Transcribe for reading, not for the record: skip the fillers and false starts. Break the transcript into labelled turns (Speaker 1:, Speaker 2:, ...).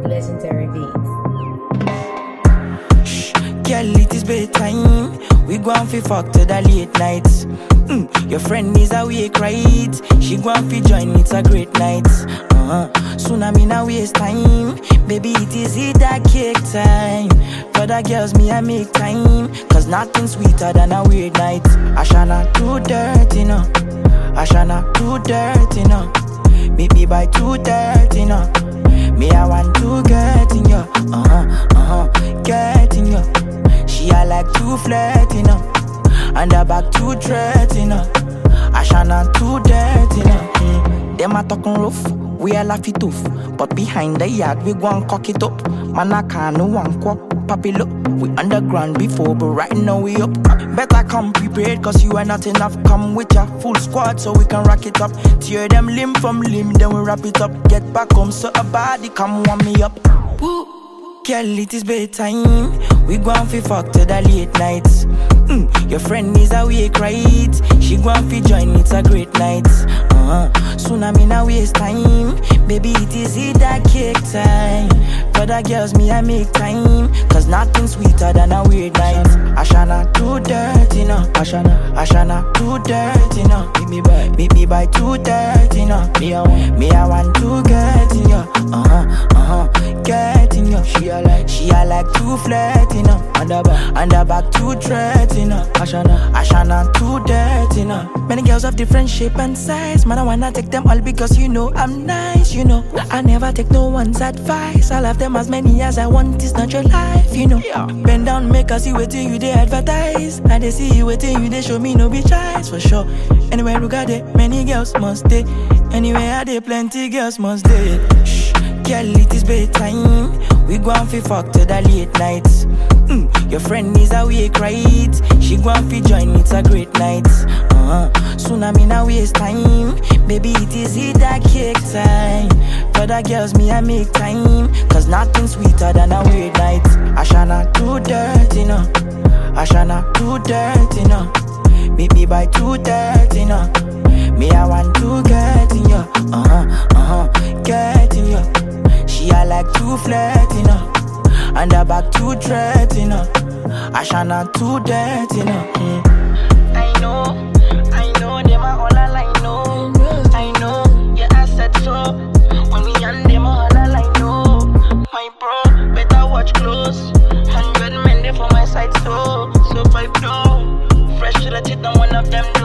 Speaker 1: Legendary Beats.
Speaker 2: Shh, girl, it is bedtime. We go and fi fuck to the late nights. Your friend is awake, right? She go and fi join, it's a great night. Soon I'm in a waste time. Baby, it is that cake time. For the girls, me I make time. Cause nothing sweeter than a weird night. I shall not do dirty, no. I shall not do dirty, no. Meet me by 2:30, no. Me I want to get in ya. Get in ya. She I like to flirt, you know. And her back to threat, you know. I shall not do dirty, you know. Them a talking rough, we a laugh it off. But behind the yard, we go and cock it up. Man, I can't no one quack, papi look. We underground before, but right now we up. Better come prepared, cause you are not enough. Come with your full squad, so we can rock it up. Tear them limb from limb, then we wrap it up. Get back home, so a body come warm me up. Woo. Girl, it is bedtime. We go and fi fuck to the late nights. Your friend is awake, right? She go and fi join, it's a great night. Soon I'm in a waste time. Baby, it is that cake time. For the girls, me I make time. Cause nothing sweeter than a weird night. I shall not do dirty, no. I shall not do dirty, no. Meet me by 2:30, no. Me I want to get in ya. Get in ya. She I like to flirt, you know. And her back to threat, you know. I shall not do dirty, you know. Many girls of different shape and size. Man, I wanna take them all because you know I'm nice, you know. I never take no one's advice. I'll have them as many as I want, it's not your life, you know. Bend down, make us see what you they advertise. And they see you waiting, you they show me no be choice for sure. Anywhere we got it, many girls must stay. Anywhere I dey, plenty girls must stay. Shh, girl, it is bedtime. We go and fi fuck to the late nights. Your friend is awake, right? She go and fi join, it's a great night. Soon I'm in a waste time. Baby, it is that cake time. For the girls, me I make time. Cause nothing sweeter than a weird night. I shall not do dirty, no. I shall not do dirty, no. Meet me by 2:30, no. Me I want to get in ya. Get in ya. She I like to flirt, you know. And her back to threat, you know. I shall not do dirty, you know. I know, them are all I know. I know, yeah, I said so. When we on them all I know. My bro, better watch close. 100 men there for my side, so 5 no. Fresh to the tip, and one of them